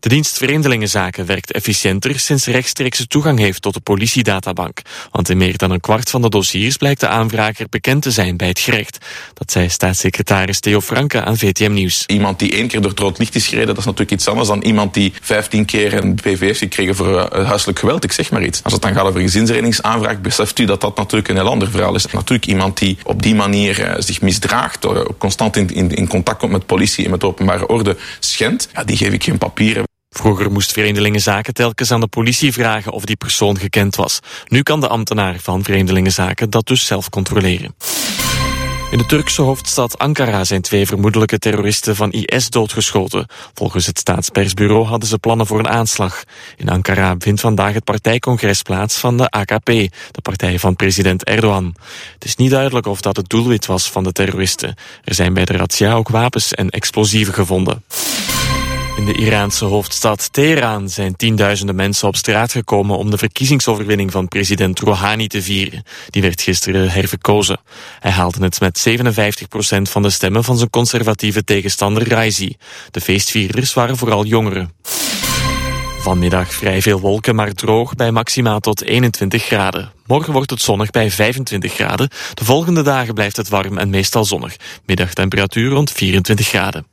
De dienst Vreemdelingenzaken werkt efficiënter sinds rechtstreekse toegang heeft tot de politiedatabank. Want in meer dan een kwart van de dossiers blijkt de aanvrager bekend te zijn bij het gerecht. Dat zei staatssecretaris Theo Franke aan VTM Nieuws. Iemand die 1 keer door het rood licht is gereden, dat is natuurlijk iets anders dan iemand die 15 keer een PV heeft gekregen voor huiselijk geweld, ik zeg maar iets. Als het dan gaat over gezinsherenigingsaanvraag, beseft u dat dat natuurlijk een heel ander verhaal is. Natuurlijk iemand die op die manier zich misdraagt, door constant in contact komt met politie en met openbare orde schendt, ja, die geef ik geen papieren. Vroeger moest Vreemdelingenzaken telkens aan de politie vragen of die persoon gekend was. Nu kan de ambtenaar van Vreemdelingenzaken dat dus zelf controleren. In de Turkse hoofdstad Ankara zijn 2 vermoedelijke terroristen van IS doodgeschoten. Volgens het staatspersbureau hadden ze plannen voor een aanslag. In Ankara vindt vandaag het partijcongres plaats van de AKP, de partij van president Erdogan. Het is niet duidelijk of dat het doelwit was van de terroristen. Er zijn bij de razzia ook wapens en explosieven gevonden. In de Iraanse hoofdstad Teheran zijn tienduizenden mensen op straat gekomen om de verkiezingsoverwinning van president Rouhani te vieren. Die werd gisteren herverkozen. Hij haalde het met 57% van de stemmen van zijn conservatieve tegenstander Raisi. De feestvierders waren vooral jongeren. Vanmiddag vrij veel wolken, maar droog bij maximaal tot 21 graden. Morgen wordt het zonnig bij 25 graden. De volgende dagen blijft het warm en meestal zonnig. Middagtemperatuur rond 24 graden.